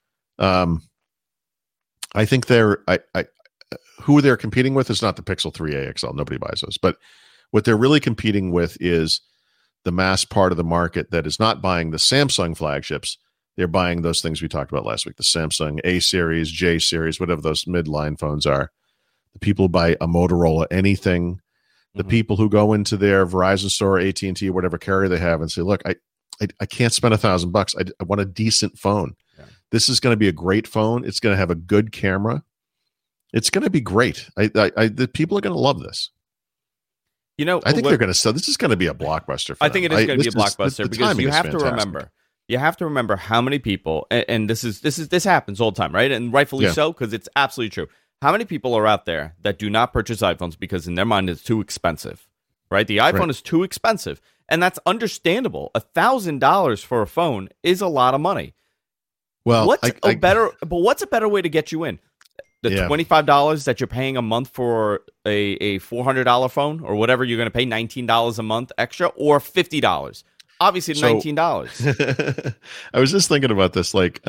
Speaker 3: I think who they're competing with is not the Pixel 3a XL. Nobody buys those. But what they're really competing with is the mass part of the market that is not buying the Samsung flagships. They're buying those things we talked about last week, the Samsung A series, J series, whatever those midline phones are. The people who buy a Motorola, anything. The people who go into their Verizon store, AT&T, whatever carrier they have, and say, look, I can't spend $1,000. I want a decent phone. Yeah. This is going to be a great phone. It's going to have a good camera. It's going to be great. The people are going to love this. I think they're going to sell. This is going to be a blockbuster.
Speaker 1: I think it is going to be a blockbuster because you have to remember. You have to remember how many people, and this happens all the time, right? And rightfully so, because it's absolutely true. How many people are out there that do not purchase iPhones because in their mind it's too expensive, right? The iPhone is too expensive. and that's understandable. $1,000 for a phone is a lot of money.
Speaker 3: Well,
Speaker 1: what's a better way to get you in? The $25 that you're paying a month for a $400 phone, or whatever you're going to pay, $19 a month extra, or $50. Obviously, $19.
Speaker 3: I was just thinking about this, like,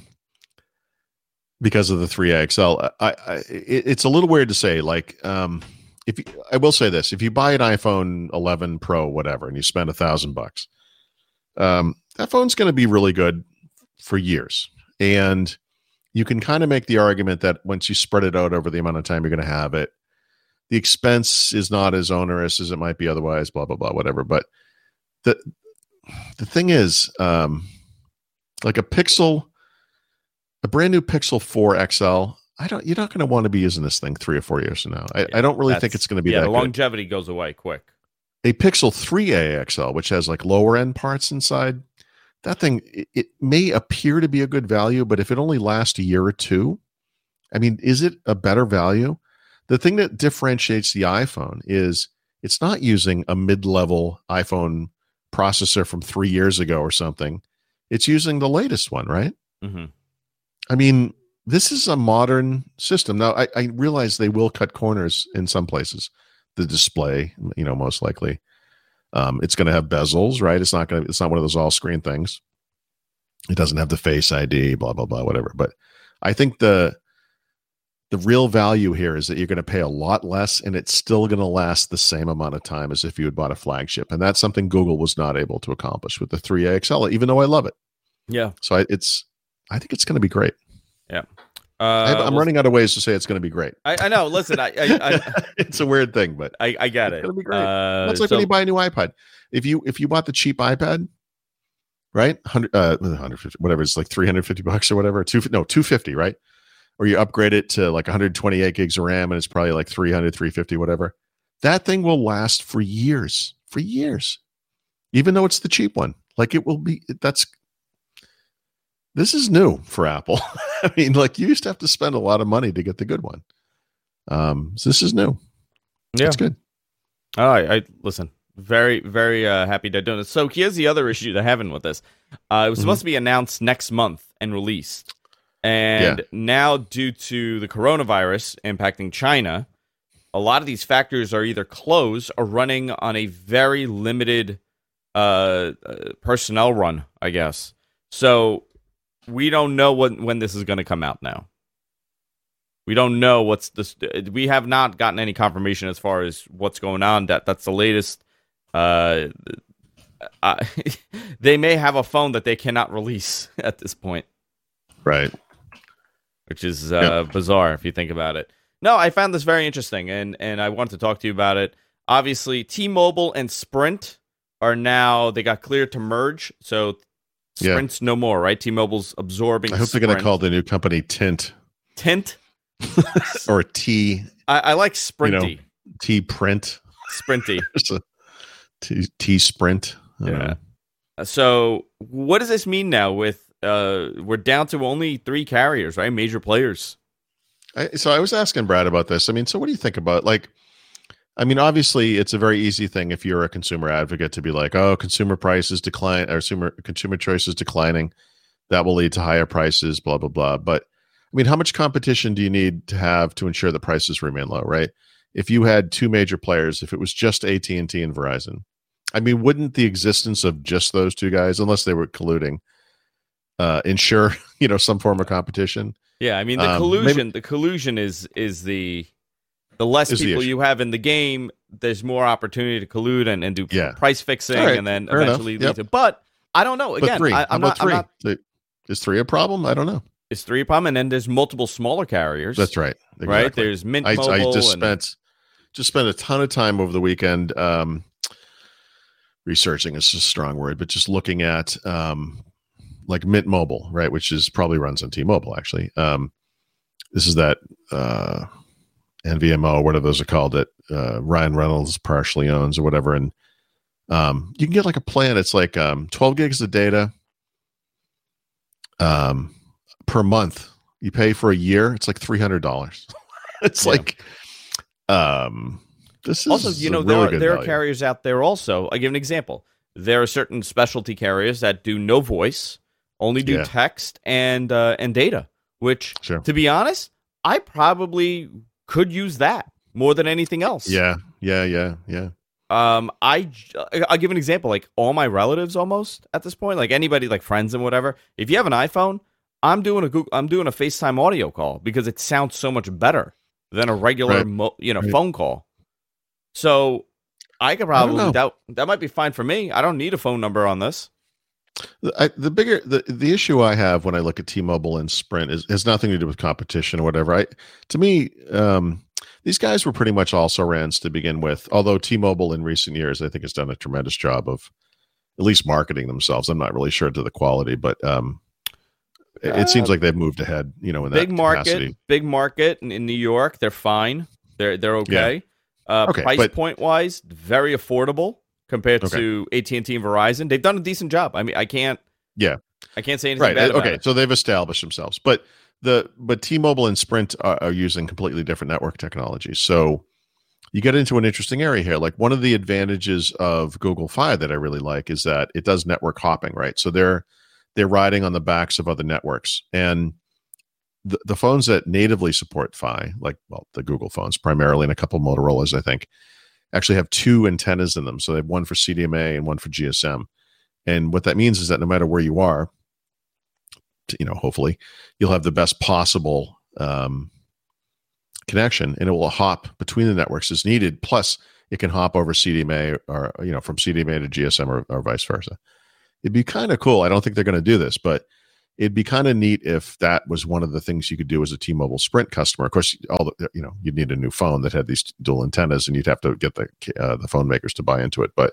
Speaker 3: because of the 3XL. It's a little weird to say, like, I will say this: if you buy an iPhone 11 Pro, whatever, and you spend $1,000, that phone's going to be really good for years, and you can kind of make the argument that once you spread it out over the amount of time you're going to have it, the expense is not as onerous as it might be otherwise, blah, blah, blah, whatever. But the thing is, like a brand new Pixel 4 XL, you're not going to want to be using this thing 3 or 4 years from now. I don't really think it's going to be that
Speaker 1: the
Speaker 3: good.
Speaker 1: Longevity goes away quick.
Speaker 3: A Pixel 3a XL, which has like lower end parts inside, that thing, it may appear to be a good value, but if it only lasts a year or two, I mean, is it a better value? The thing that differentiates the iPhone is it's not using a mid-level iPhone processor from 3 years ago or something. It's using the latest one, right?
Speaker 1: Mm-hmm.
Speaker 3: I mean, this is a modern system. Now, I realize they will cut corners in some places. The display, most likely. It's going to have bezels, right? It's not one of those all screen things. It doesn't have the Face ID, blah, blah, blah, whatever. But I think the real value here is that you're going to pay a lot less, and it's still going to last the same amount of time as if you had bought a flagship. And that's something Google was not able to accomplish with the 3A XL, even though I love it.
Speaker 1: Yeah.
Speaker 3: So I think it's going to be great.
Speaker 1: Yeah.
Speaker 3: I'm running out of ways to say it's going to be great.
Speaker 1: I know. Listen, I
Speaker 3: it's a weird thing, but
Speaker 1: I get it.
Speaker 3: It's going to be great. That's like when you buy a new iPad. If you bought the cheap iPad, right? 150, whatever, it's like $350 or whatever. 250, right? Or you upgrade it to like 128 gigs of RAM, and it's probably like 350, whatever. That thing will last for years, even though it's the cheap one. Like it will be. This is new for Apple. I mean, like you used to have to spend a lot of money to get the good one. So this is new.
Speaker 1: Yeah,
Speaker 3: it's good.
Speaker 1: All right, I listen. Very, very happy they're doing this. So here's the other issue they're having with this. It was supposed to be announced next month and released, and now due to the coronavirus impacting China, a lot of these factories are either closed or running on a very limited personnel run, I guess. So we don't know when this is going to come out now. We don't know what's this. We have not gotten any confirmation as far as what's going on. That's the latest. They may have a phone that they cannot release at this point.
Speaker 3: Right.
Speaker 1: Which is bizarre if you think about it. No, I found this very interesting, and I wanted to talk to you about it. Obviously, T-Mobile and Sprint they got cleared to merge, so Sprint's no more, right? T-Mobile's absorbing
Speaker 3: I hope
Speaker 1: Sprint.
Speaker 3: They're going to call the new company Tint.
Speaker 1: Tint?
Speaker 3: Or T.
Speaker 1: I like Sprinty.
Speaker 3: T-Print.
Speaker 1: Sprinty.
Speaker 3: T-Sprint.
Speaker 1: So what does this mean now with we're down to only 3 carriers, right? Major players.
Speaker 3: So I was asking Brad about this. I mean, so what do you think about, like, I mean, obviously it's a very easy thing if you're a consumer advocate to be like, oh, consumer prices decline, or consumer choice is declining. That will lead to higher prices, blah, blah, blah. But I mean, how much competition do you need to have to ensure the prices remain low, right? If you had 2 major players, if it was just AT&T and Verizon, I mean, wouldn't the existence of just those 2 guys, unless they were colluding, ensure, some form of competition?
Speaker 1: Yeah, I mean, the collusion is the less people you have in the game, there's more opportunity to collude and do price fixing, and then eventually lead to. But I don't know. Again, I'm not.
Speaker 3: Is 3 a problem? I don't know.
Speaker 1: Is 3 a problem? And then there's multiple smaller carriers.
Speaker 3: That's right. Exactly.
Speaker 1: Right. There's Mint Mobile.
Speaker 3: I just spent a ton of time over the weekend researching. Is a strong word, but just looking at like Mint Mobile, right, which is probably runs on T-Mobile actually. This is that NVMO, whatever those are called, that Ryan Reynolds partially owns or whatever, and you can get like a plan. It's like 12 gigs of data per month. You pay for a year. It's like $300. It's like this is
Speaker 1: also,
Speaker 3: there
Speaker 1: are carriers out there also. I give an example. there are certain specialty carriers that do no voice, only do text and data, which, to be honest, I probably could use that more than anything else.
Speaker 3: Yeah.
Speaker 1: I'll give an example. Like all my relatives, almost at this point, like anybody, like friends and whatever. If you have an iPhone, I'm doing a FaceTime audio call because it sounds so much better than a regular, phone call. So I could probably that might be fine for me. I don't need a phone number on this.
Speaker 3: The issue I have when I look at T-Mobile and Sprint has nothing to do with competition or whatever. To me, these guys were pretty much also rans to begin with. Although T-Mobile in recent years, I think, has done a tremendous job of at least marketing themselves. I'm not really sure to the quality, but it seems like they've moved ahead. In that capacity.
Speaker 1: Big market in New York. They're fine. They're okay. Price point wise, very affordable compared to AT&T and Verizon. They've done a decent job. I mean, I can't say anything bad about it.
Speaker 3: So they've established themselves, but T-Mobile and Sprint are using completely different network technologies. So you get into an interesting area here. Like one of the advantages of Google Fi that I really like is that it does network hopping, right? So they're riding on the backs of other networks, and the phones that natively support Fi, the Google phones primarily, and a couple Motorola's, I think, actually have two antennas in them. So they have one for CDMA and one for GSM. And what that means is that no matter where you are, hopefully you'll have the best possible connection, and it will hop between the networks as needed. Plus it can hop over CDMA or, from CDMA to GSM or vice versa. It'd be kind of cool. I don't think they're going to do this, but it'd be kind of neat if that was one of the things you could do as a T-Mobile Sprint customer. Of course, you'd need a new phone that had these dual antennas, and you'd have to get the phone makers to buy into it. But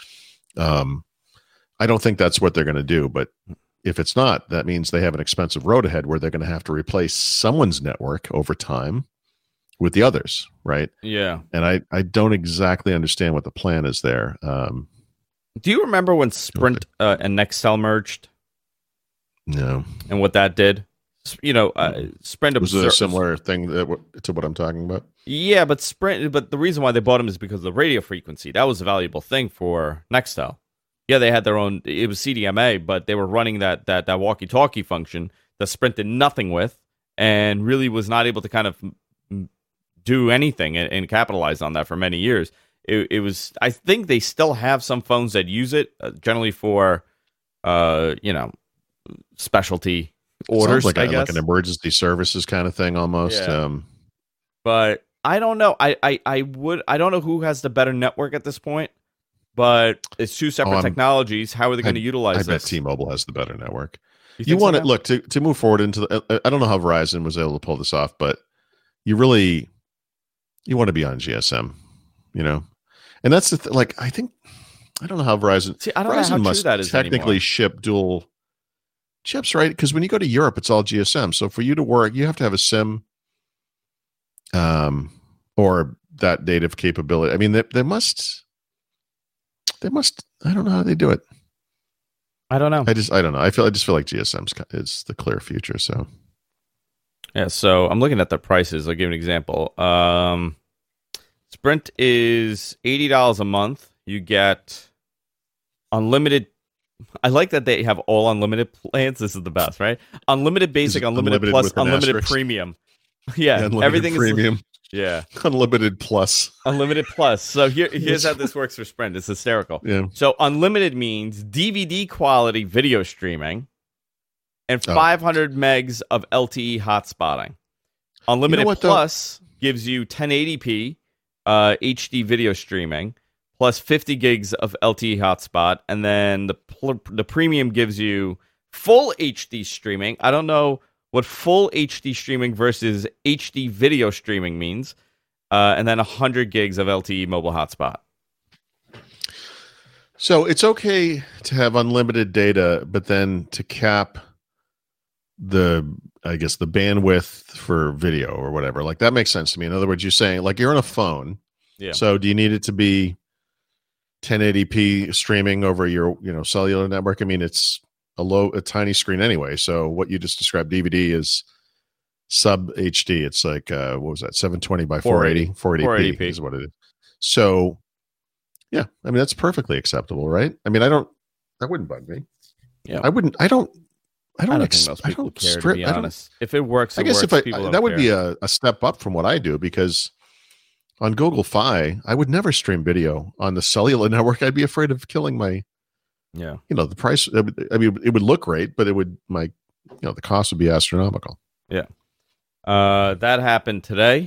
Speaker 3: I don't think that's what they're going to do. But if it's not, that means they have an expensive road ahead where they're going to have to replace someone's network over time with the others, right?
Speaker 1: Yeah.
Speaker 3: And I don't exactly understand what the plan is there.
Speaker 1: Do you remember when Sprint and Nextel merged?
Speaker 3: No.
Speaker 1: And what that did? Sprint
Speaker 3: was a similar thing to what I'm talking about.
Speaker 1: Yeah, but the reason why they bought them is because of the radio frequency. That was a valuable thing for Nextel. Yeah, they had their own. It was CDMA, but they were running that walkie-talkie function that Sprint did nothing with, and really was not able to kind of do anything and capitalize on that for many years. It was. I think they still have some phones that use it, generally for, specialty orders.
Speaker 3: Sounds
Speaker 1: I guess
Speaker 3: like an emergency services kind of thing almost.
Speaker 1: Yeah. But I don't know. I don't know who has the better network at this point. But it's two separate technologies. How are they going to utilize this?
Speaker 3: I bet T-Mobile has the better network. You want to look to move forward into I don't know how Verizon was able to pull this off, but you want to be on GSM, and that's the I don't know how Verizon.
Speaker 1: I don't know how true that is
Speaker 3: technically
Speaker 1: anymore.
Speaker 3: Ship dual chips, right? Because when you go to Europe, it's all GSM. So for you to work, you have to have a SIM, or that native capability. I mean, they must. I don't know how they do it.
Speaker 1: I don't know.
Speaker 3: I don't know. I just feel like GSM is the clear future. So,
Speaker 1: yeah. So I'm looking at the prices. I'll give an example. Sprint is $80 a month. You get unlimited. I like that they have all unlimited plans. This is the best, right? Unlimited basic, unlimited plus, unlimited premium. Yeah, everything
Speaker 3: premium.
Speaker 1: is. Yeah.
Speaker 3: Unlimited plus.
Speaker 1: Unlimited plus. So here's how this works for Sprint. It's hysterical.
Speaker 3: Yeah.
Speaker 1: So unlimited means DVD quality video streaming and 500 megs of LTE hotspotting. Unlimited plus gives you 1080p HD video streaming plus 50 gigs of LTE hotspot. And then the premium gives you full HD streaming. I don't know what full HD streaming versus HD video streaming means, and then 100 gigs of LTE mobile hotspot.
Speaker 3: So it's okay to have unlimited data, but then to cap the bandwidth for video or whatever. Like that makes sense to me. In other words, you're saying like you're on a phone.
Speaker 1: Yeah.
Speaker 3: So do you need it to be 1080p streaming over your cellular network? I mean, it's a tiny screen anyway. So what you just described, DVD, is sub HD. It's like what was that, 720 by 480 is what it is. So Yeah, I mean that's perfectly acceptable, right? I mean, that wouldn't bug me.
Speaker 1: Yeah,
Speaker 3: I wouldn't. I don't
Speaker 1: think most people care. To be honest, if it works,
Speaker 3: I guess
Speaker 1: works,
Speaker 3: if
Speaker 1: people
Speaker 3: that
Speaker 1: don't
Speaker 3: would
Speaker 1: care.
Speaker 3: be a step up from what I do, because on Google Fi, I would never stream video. On the cellular network, I'd be afraid of killing my.
Speaker 1: Yeah,
Speaker 3: The price. I mean, it would look great, but it would the cost would be astronomical.
Speaker 1: Yeah, that happened today.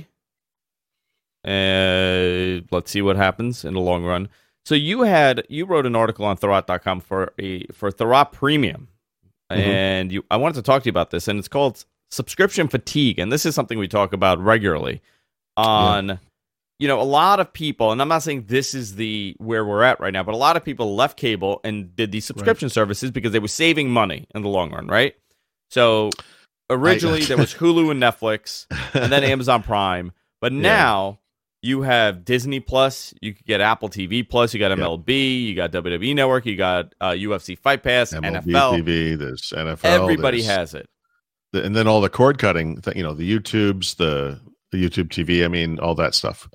Speaker 1: Let's see what happens in the long run. So you wrote an article on Thurrott.com for Thurrott Premium, and I wanted to talk to you about this, and it's called subscription fatigue, and this is something we talk about regularly on. A lot of people, and I'm not saying this is where we're at right now, but a lot of people left cable and did these subscription services because they were saving money in the long run, right? So originally there was Hulu and Netflix, and then Amazon Prime, but now you have Disney Plus, you could get Apple TV Plus, you got MLB, you got WWE Network, you got UFC Fight Pass,
Speaker 3: MLB
Speaker 1: NFL
Speaker 3: TV, there's NFL.
Speaker 1: Everybody has it,
Speaker 3: and then all the cord cutting, the YouTubes, the YouTube TV, I mean, all that stuff.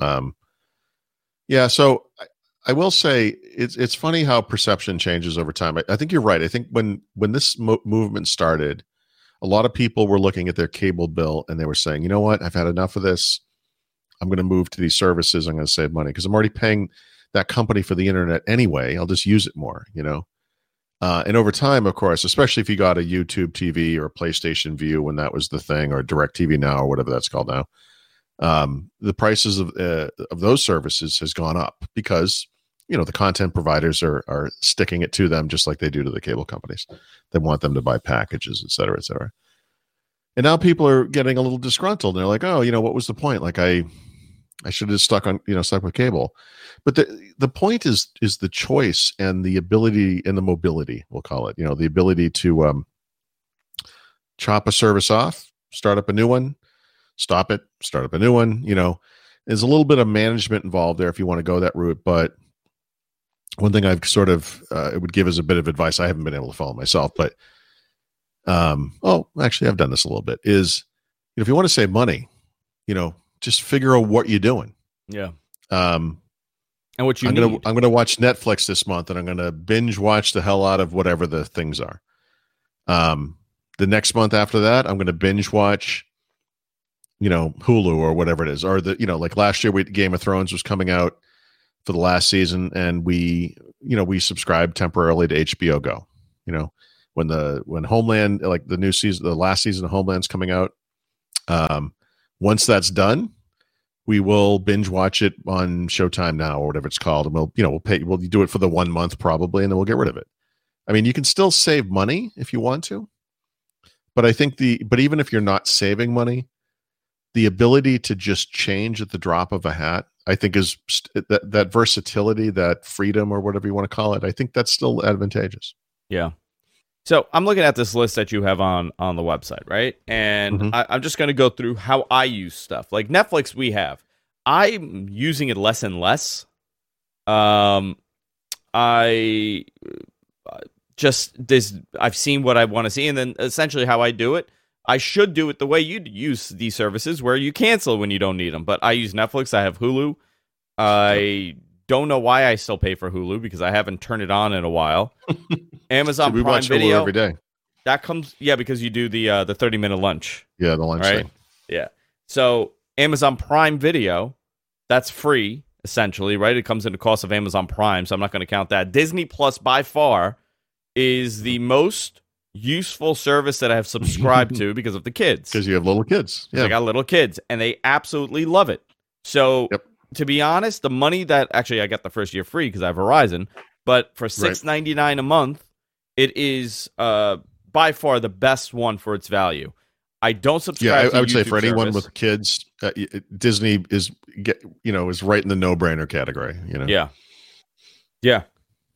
Speaker 3: So I will say it's funny how perception changes over time. I think you're right. I think when this movement started, a lot of people were looking at their cable bill and they were saying, you know what, I've had enough of this. I'm going to move to these services. I'm going to save money because I'm already paying that company for the internet anyway. I'll just use it more, and over time, of course, especially if you got a YouTube TV or a PlayStation View when that was the thing, or DirecTV Now or whatever that's called now, the prices of those services has gone up because the content providers are sticking it to them just like they do to the cable companies. They want them to buy packages, et cetera, et cetera. And now people are getting a little disgruntled. And they're like, oh, what was the point? Like I should have stuck with cable. But the point is the choice and the ability and the mobility, we'll call it, the ability to chop a service off, start up a new one, stop it, start up a new one. There's a little bit of management involved there if you want to go that route. But one thing I've sort of would give as a bit of advice, I haven't been able to follow myself, but actually I've done this a little bit, is if you want to save money, just figure out what you're doing.
Speaker 1: Yeah. And what I'm
Speaker 3: going to watch Netflix this month, and I'm going to binge watch the hell out of whatever the things are. The next month after that, I'm going to binge watch Hulu or whatever it is, or like last year, Game of Thrones was coming out for the last season, and we subscribed temporarily to HBO Go. When Homeland, like the new season, the last season of Homeland's coming out. Once that's done, we will binge watch it on Showtime Now or whatever it's called, and we'll do it for the 1 month probably, and then we'll get rid of it. I mean, you can still save money if you want to, but I think but even if you're not saving money, the ability to just change at the drop of a hat, I think is that versatility, that freedom, or whatever you want to call it. I think that's still advantageous.
Speaker 1: Yeah. So I'm looking at this list that you have on the website, right? And I'm just going to go through how I use stuff. Like Netflix, I'm using it less and less. I've seen what I want to see, and then essentially how I do it. I should do it the way you'd use these services, where you cancel when you don't need them. But I use Netflix. I have Hulu. I don't know why I still pay for Hulu because I haven't turned it on in a while. Amazon
Speaker 3: we
Speaker 1: Prime
Speaker 3: watch
Speaker 1: Video
Speaker 3: Hulu every day.
Speaker 1: That comes, because you do the 30-minute lunch.
Speaker 3: Yeah, the lunch thing.
Speaker 1: Yeah. So Amazon Prime Video, that's free essentially, right? It comes in the cost of Amazon Prime, so I'm not going to count that. Disney Plus by far is the most useful service that I have subscribed to because of the kids.
Speaker 3: Because you have little kids.
Speaker 1: Yeah. I got little kids, and they absolutely love it. So to be honest, the money that actually I got the first year free because I have Verizon, but for $6.99 a month, it is by far the best one for its value. I don't subscribe.
Speaker 3: I would
Speaker 1: YouTube
Speaker 3: say for anyone
Speaker 1: service.
Speaker 3: with kids, Disney is right in the no-brainer category.
Speaker 1: Yeah.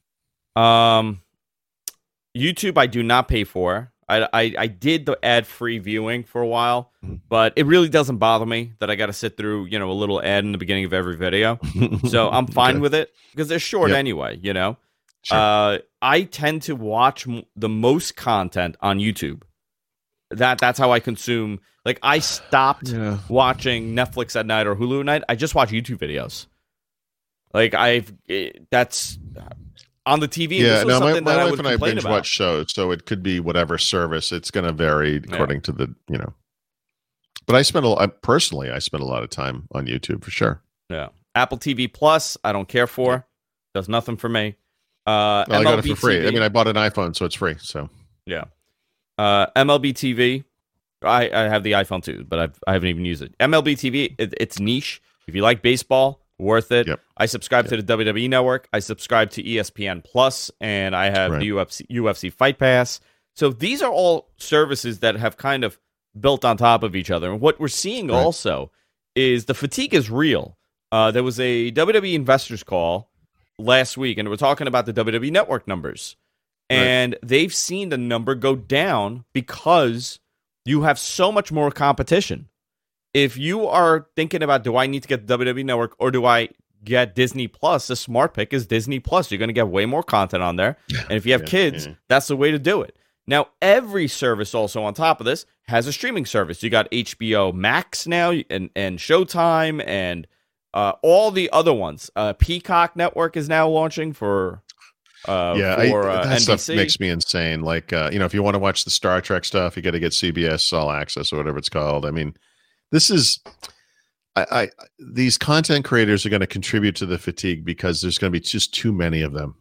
Speaker 1: YouTube, I do not pay for. I did the ad-free viewing for a while, but it really doesn't bother me that I got to sit through a little ad in the beginning of every video. So I'm fine with it because they're short anyway. Sure. I tend to watch the most content on YouTube. That's how I consume. Like I stopped watching Netflix at night or Hulu at night. I just watch YouTube videos. Like that's on the TV.
Speaker 3: Yeah,
Speaker 1: this was
Speaker 3: now my
Speaker 1: something that I
Speaker 3: wife
Speaker 1: would
Speaker 3: and I
Speaker 1: complain
Speaker 3: binge
Speaker 1: about.
Speaker 3: watch shows, so it could be whatever service. It's going to vary according to the, But I spend personally, I spend a lot of time on YouTube for sure.
Speaker 1: Yeah, Apple TV Plus, I don't care for. Does nothing for me.
Speaker 3: I got it for free.
Speaker 1: TV.
Speaker 3: I mean, I bought an iPhone, so it's free. So
Speaker 1: yeah, MLB TV. I have the iPhone too, but I haven't even used it. MLB TV, it's niche. If you like baseball, worth it.
Speaker 3: Yep.
Speaker 1: I subscribe to the WWE Network. I subscribe to ESPN Plus, and I have the UFC Fight Pass. So these are all services that have kind of built on top of each other. And what we're seeing also is the fatigue is real. There was a WWE investors call last week, and we're talking about the WWE Network numbers. And they've seen the number go down because you have so much more competition. If you are thinking about, do I need to get the WWE Network or do I get Disney Plus? The smart pick is Disney Plus. You're going to get way more content on there. And if you have kids, that's the way to do it. Now, every service also on top of this has a streaming service. You got HBO Max now and Showtime and all the other ones. Peacock Network is now launching for
Speaker 3: that
Speaker 1: NBC.
Speaker 3: stuff makes me insane. Like, if you want to watch the Star Trek stuff, you got to get CBS All Access or whatever it's called. I mean, this is, these content creators are going to contribute to the fatigue because there's going to be just too many of them,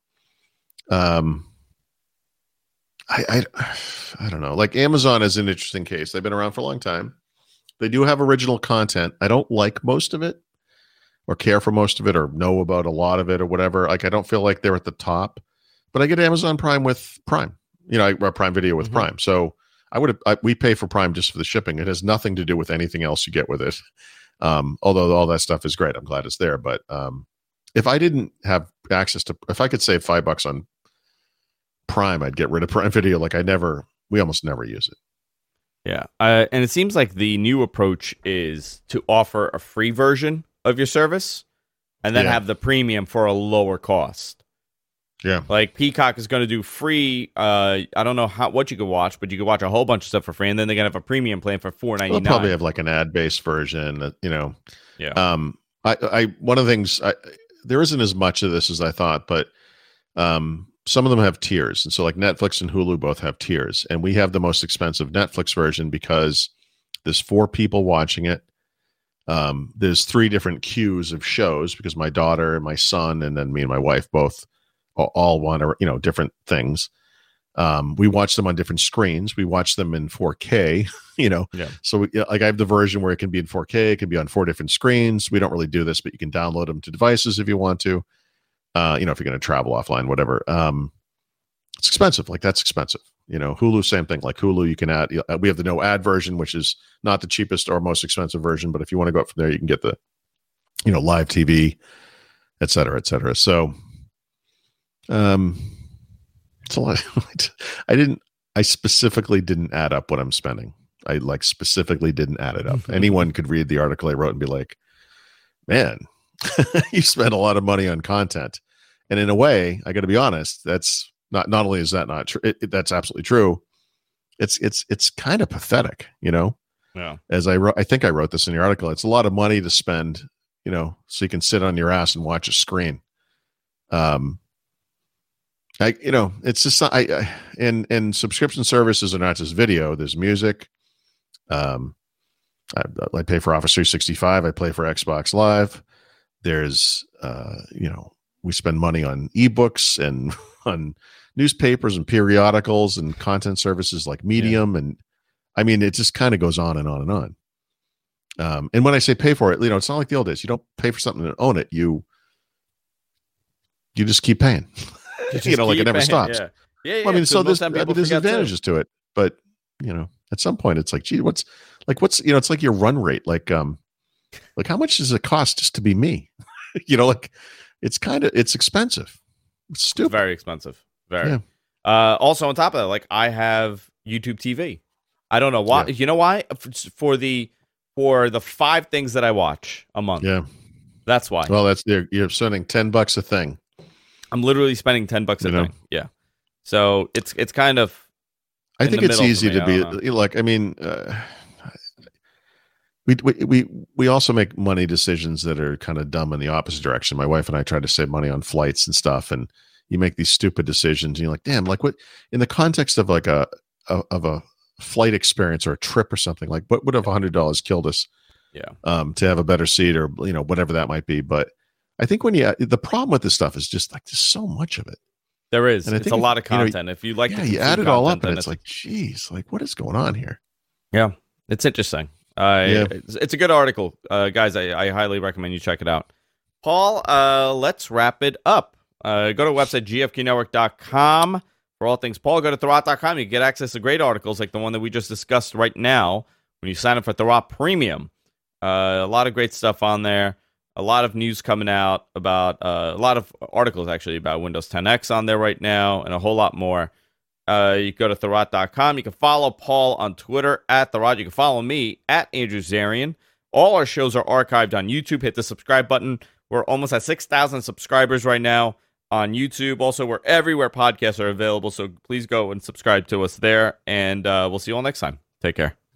Speaker 3: I don't know. Like Amazon is an interesting case. They've been around for a long time. They do have original content. I don't like most of it or care for most of it or know about a lot of it or whatever. Like, I don't feel like they're at the top, but I get Amazon Prime with Prime, Prime Video with Prime. So we pay for Prime just for the shipping. It has nothing to do with anything else you get with it. Although all that stuff is great. I'm glad it's there. But if I didn't have access to, if I could save $5 on Prime, I'd get rid of Prime Video. Like we almost never use it.
Speaker 1: Yeah. And it seems like the new approach is to offer a free version of your service and then have the premium for a lower cost.
Speaker 3: Yeah.
Speaker 1: Like Peacock is going to do free. I don't know what you could watch, but you could watch a whole bunch of stuff for free. And then they're going to have a premium plan for $4.99.
Speaker 3: They'll probably have like an ad-based version,
Speaker 1: Yeah.
Speaker 3: One of the things, there isn't as much of this as I thought, but some of them have tiers. And so like Netflix and Hulu both have tiers. And we have the most expensive Netflix version because there's 4 people watching it. There's 3 different queues of shows because my daughter and my son and then me and my wife both all want different things. We watch them on different screens. We watch them in 4K, So I have the version where it can be in 4K. It can be on 4 different screens. We don't really do this, but you can download them to devices if you want to. If you're going to travel offline, whatever. It's expensive. Like that's expensive. Hulu, same thing. Like Hulu, you can add. We have the no ad version, which is not the cheapest or most expensive version, but if you want to go up from there, you can get the, live TV, et cetera, et cetera. So, it's a lot. I specifically didn't add up what I'm spending. I specifically didn't add it up. Anyone could read the article I wrote and be like, man, you spent a lot of money on content. And in a way, I got to be honest, that's not only is that not true, that's absolutely true. It's kind of pathetic, Yeah. As I think I wrote this in the article. It's a lot of money to spend, so you can sit on your ass and watch a screen. It's just and subscription services are not just video. There's music. I pay for Office 365. I pay for Xbox Live. There's we spend money on ebooks and on newspapers and periodicals and content services like Medium. And I mean, it just kind of goes on and on and on. And when I say pay for it, it's not like the old days. You don't pay for something and own it. You just keep paying. Like it never stops.
Speaker 1: Yeah.
Speaker 3: Well, I mean, so there's advantages to it, but at some point it's like, gee, what's it's like your run rate. Like how much does it cost just to be me? It's expensive. It's stupid.
Speaker 1: Very expensive. Very. Yeah. Also on top of that, like I have YouTube TV. I don't know why. Yeah. You know why? For the 5 things that I watch a month.
Speaker 3: Yeah.
Speaker 1: That's why.
Speaker 3: Well, you're spending $10 a thing.
Speaker 1: I'm literally spending $10 a thing. Yeah. So it's kind of.
Speaker 3: I think it's easy to be like. I mean, we also make money decisions that are kind of dumb in the opposite direction. My wife and I try to save money on flights and stuff, and you make these stupid decisions, and you're like, damn, like what in the context of like a flight experience or a trip or something, like what would have $100 killed us?
Speaker 1: Yeah.
Speaker 3: To have a better seat or whatever that might be. But I think the problem with this stuff is just like there's so much of it.
Speaker 1: There is.
Speaker 3: And
Speaker 1: it's a lot of content. If you like,
Speaker 3: you add it all up, and it's like, geez, like what is going on here?
Speaker 1: Yeah, it's interesting. It's a good article, guys. I highly recommend you check it out. Paul, let's wrap it up. Go to the website gfqnetwork.com for all things Paul. Go to Thurrott.com. You can get access to great articles like the one that we just discussed right now when you sign up for Thurrott Premium. A lot of great stuff on there. A lot of news coming out about a lot of articles actually about Windows 10X on there right now, and a whole lot more. You can go to Thurrott.com. You can follow Paul on Twitter at Thurrott. You can follow me at Andrew Zarian. All our shows are archived on YouTube. Hit the subscribe button. We're almost at 6,000 subscribers right now on YouTube. Also, we're everywhere podcasts are available, so please go and subscribe to us there, and we'll see you all next time. Take care.